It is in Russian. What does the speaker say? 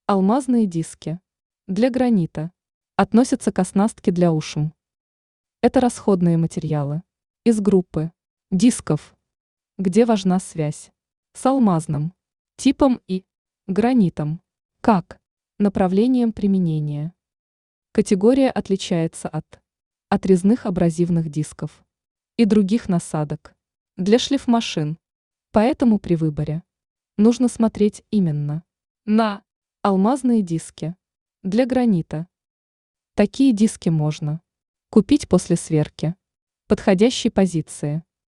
Алмазные диски. Для гранита. Относятся к оснастке для ушум. Это расходные материалы. Из группы дисков, где важна связь с алмазным типом и гранитом, как направлением применения. Категория отличается от отрезных абразивных дисков и других насадок для шлифмашин. Поэтому при выборе нужно смотреть именно на алмазные диски для гранита. Такие диски можно купить после сверки подходящей позиции.